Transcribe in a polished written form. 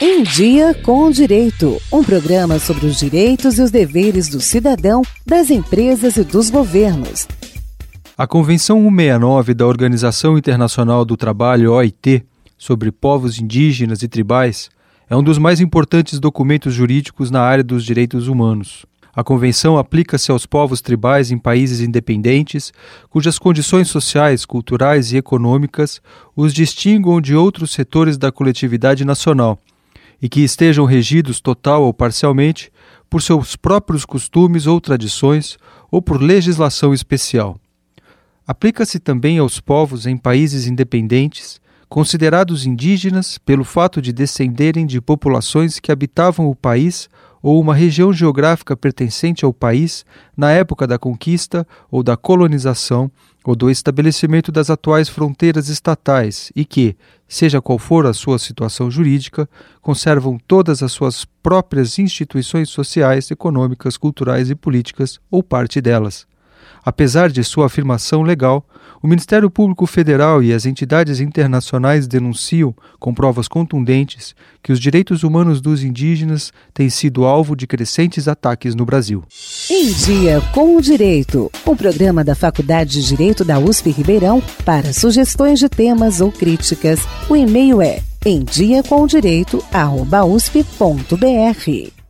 Em Dia com o Direito, um programa sobre os direitos e os deveres do cidadão, das empresas e dos governos. A Convenção 169 da Organização Internacional do Trabalho, OIT, sobre povos indígenas e tribais, é um dos mais importantes documentos jurídicos na área dos direitos humanos. A Convenção aplica-se aos povos tribais em países independentes, cujas condições sociais, culturais e econômicas os distinguam de outros setores da coletividade nacional, e que estejam regidos total ou parcialmente por seus próprios costumes ou tradições ou por legislação especial. Aplica-se também aos povos em países independentes, considerados indígenas pelo fato de descenderem de populações que habitavam o país ou uma região geográfica pertencente ao país na época da conquista ou da colonização ou do estabelecimento das atuais fronteiras estatais e que, seja qual for a sua situação jurídica, conservam todas as suas próprias instituições sociais, econômicas, culturais e políticas ou parte delas. Apesar de sua afirmação legal, o Ministério Público Federal e as entidades internacionais denunciam, com provas contundentes, que os direitos humanos dos indígenas têm sido alvo de crescentes ataques no Brasil. Em Dia com o Direito, um programa da Faculdade de Direito da USP Ribeirão. Para sugestões de temas ou críticas, o e-mail é emdiacomdireito@usp.br.